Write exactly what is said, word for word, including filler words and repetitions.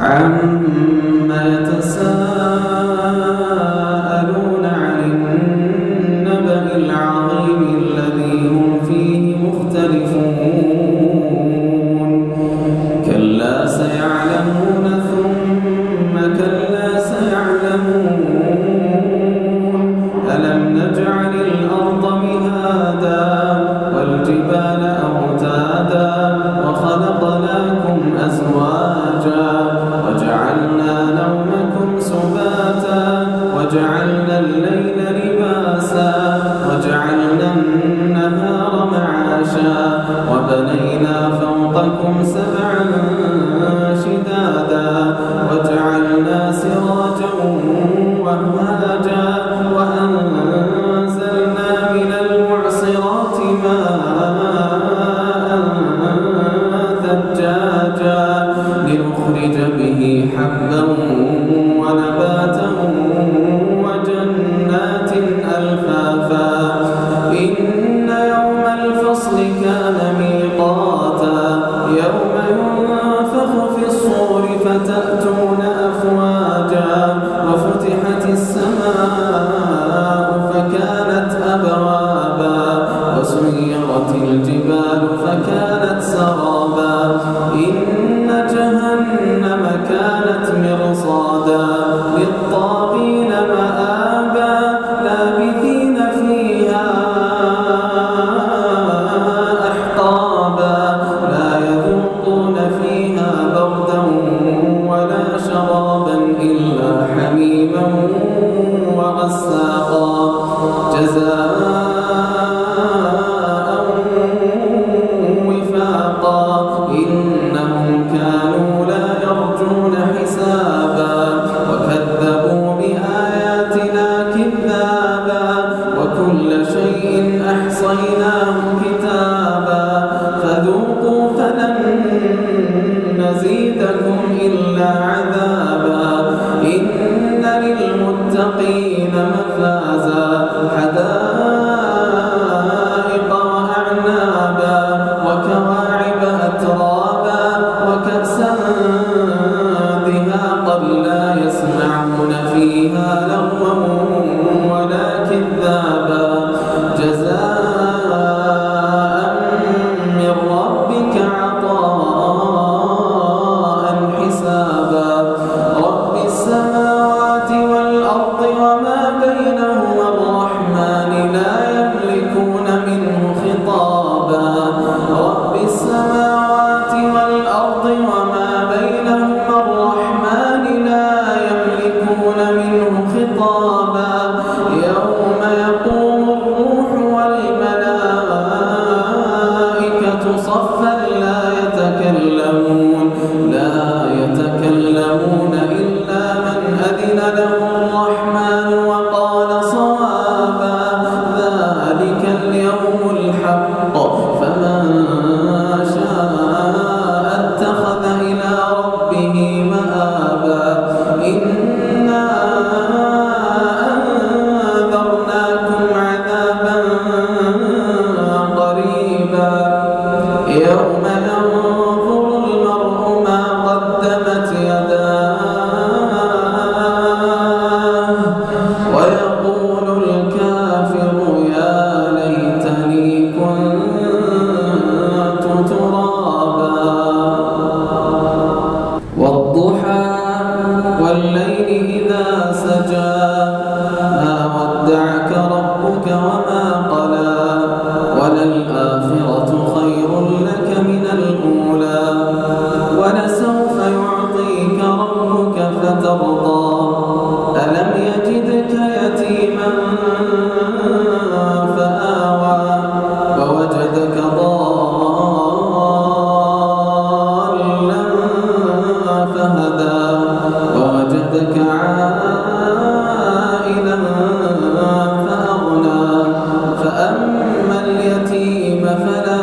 عَمَّ يَتَسَاءَلُونَ عَنِ النَّبَإِ الْعَظِيمِ الَّذِي هُمْ فِيهِ مُخْتَلِفُونَ كَلَّا سَيَعْلَمُونَ ثُمَّ كَلَّا سَيَعْلَمُونَ أَلَمْ نَجْعَلِ الْأَرْضَ مِهَادًا وَالْجِبَالَ أَوْتَادًا وَخَلَقْنَاكُمْ أَزْوَاجًا وَجَعَلْنَا نَوْمَكُمْ سُبَاتًا وَجَعَلْنَا اللَّيْلَ لِبَاسًا وَجَعَلْنَا النَّهَارَ مَعَاشًا وَبَنَيْنَا فَوْقَكُمْ سَبْعًا شِدَادًا وَجَعَلْنَا سِرَاجًا وَهَّاجًا وَأَنزَلْنَا مِنَ الْمُعْصِرَاتِ مَاءً ثَجَّاجًا لِنُخْرِجَ بِهِ حَبًّا وَنَبَاتًا وَجَنَّاتٍ أَلْفَافًا إِنَّ يَوْمَ الْفَصْلِ كَانَ مِيقَاتًا يَوْمَ يُنفَخُ فِي الصُّورِ فَتَأْتُونَ أَفْوَاجًا وَفُتِحَتِ السَّمَاءُ فَكَانَتْ أَبْوَابًا وَسُيِّرَتِ الْجِبَالُ فَكَانَتْ سَرَابًا إِنَّ جَهَنَّمَ كَانَتْ مِرْصَادًا لِلطَّاغِينَ مَآبًا لَابِثِينَ فِيهَا أَحْقَابًا لَا يَذُوقُونَ فِيهَا بَرْدًا وَلَا شَرَابًا إِلَّا حَمِيمًا وَغَسَّاقًا جَزَاءً وِفَاقًا إِنَّهُمْ كَانُوا لَا يَرْجُونَ حِسَابًا وَكَذَّبُوا بِآيَاتِنَا كِذَّابًا وَكُلَّ شَيْءٍ أَحْصَيْنَاهُ كِتَابًا فَذُوقُوا فَلَن نَّزِيدَكُمْ إِلَّا عَذَابًا إِنَّ لِلْمُتَّقِينَ مَفَازًا حَدَائِقَ وَأَعْنَابًا وَكَوَاعِبَ أَتْرَابًا وَكَأْسًا دِهَاقًا لَّا يَسْمَعُونَ فِيهَا لَغْوًا وَلَا كِذَّابًا جَزَاءً مِّن رَّبِّكَ عَطَاءً حِسَابًا رَّبِّ السَّمَاوَاتِ وَالْأَرْضِ وَمَا بَيْنَهُمَا الرَّحْمَٰنِ لَا يَمْلِكُونَ مِنْهُ خِطَابًا رَّبِّ السَّمَاوَاتِ وَالْأَرْضِ وَمَا بَيْنَهُمَا الرَّحْمَٰنِ لَا يَمْلِكُونَ مِنْهُ خِطَابًا يَوْمَ يَقُومُ الرُّوحُ وَالْمَلَائِكَةُ صَفًّا لَّا يَتَكَلَّمُونَ لَا يَتَكَلَّمُونَ إِلَّا مَنْ أَذِنَ لَهُ الرَّحْمَٰنُ وَقَالَ صَوَابًا ذَلِكَ الْيَوْمُ الْحَقُّ فَمَن شَاءَ اتَّخَذَ إِلَىٰ رَبِّهِ مَآبًا إِنَّا أَنذَرْنَاكُمْ عَذَابًا قَرِيبًا يَوْمَ يَنظُرُ الْمَرْءُ مَا قَدَّمَتْ يَدَاهُ وَيَقُولُ الْكَافِرُ يَا لَيْتَنِي كُنتُ تُرَابًا وَالضُّحَىٰ وَاللَّيْلِ إِذَا سَجَىٰ مَا وَدَّعَكَ رَبُّكَ وَمَا قَلَىٰ وَلَلْآخِرَةُ خَيْرٌ لَّكَ مِنَ الْأُولَىٰ وَلَسَوْفَ يُعْطِيكَ رَبُّكَ فَتَرْضَىٰ أَلَمْ يَجِدْكَ يَتِيمًا فَآوَىٰ وَوَجَدَكَ ضَالًّا فَهَدَىٰ وَوَجَدَكَ عَائِلًا فَأَغْنَىٰ فَأَمَّا الْيَتِيمَ فَلَا